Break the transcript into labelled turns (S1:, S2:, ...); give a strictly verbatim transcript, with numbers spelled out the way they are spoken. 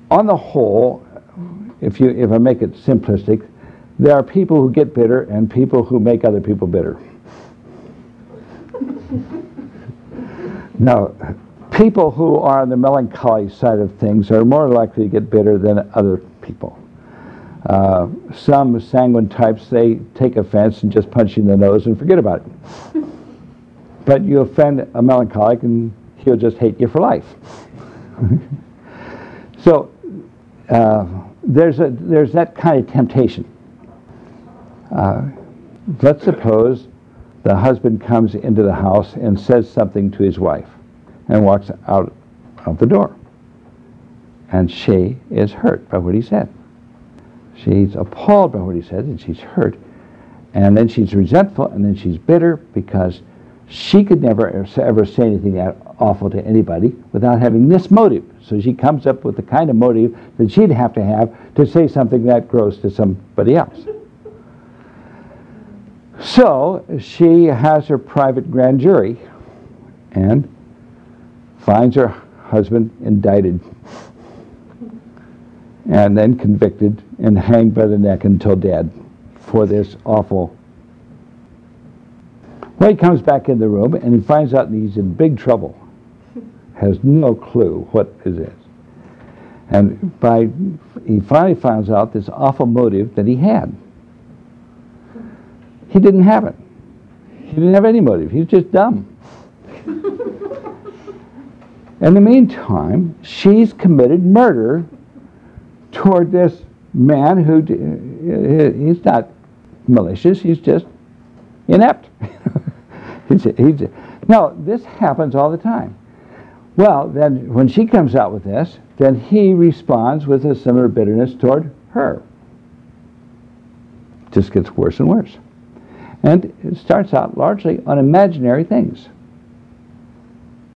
S1: on the whole, if you if I make it simplistic, there are people who get bitter and people who make other people bitter. Now, people who are on the melancholy side of things are more likely to get bitter than other people. Uh, some sanguine types, they take offense and just punch you in the nose and forget about it. But you offend a melancholic and he'll just hate you for life. So uh, there's a there's that kind of temptation. Uh, let's suppose the husband comes into the house and says something to his wife and walks out of the door. And she is hurt by what he said. She's appalled by what he said, and she's hurt. And then she's resentful, and then she's bitter because she could never ever say anything that awful to anybody without having this motive. So she comes up with the kind of motive that she'd have to have to say something that gross to somebody else. So she has her private grand jury and finds her husband indicted and then convicted and hanged by the neck until dead for this awful. Well, he comes back in the room and he finds out that he's in big trouble. Has no clue what it is. And by he finally finds out this awful motive that he had. He didn't have it. He didn't have any motive. He was just dumb. In the meantime, she's committed murder toward this man who, he's not malicious, he's just inept. he's, he's, no, this happens all the time. Well, then when she comes out with this, then he responds with a similar bitterness toward her. Just gets worse and worse. And it starts out largely on imaginary things.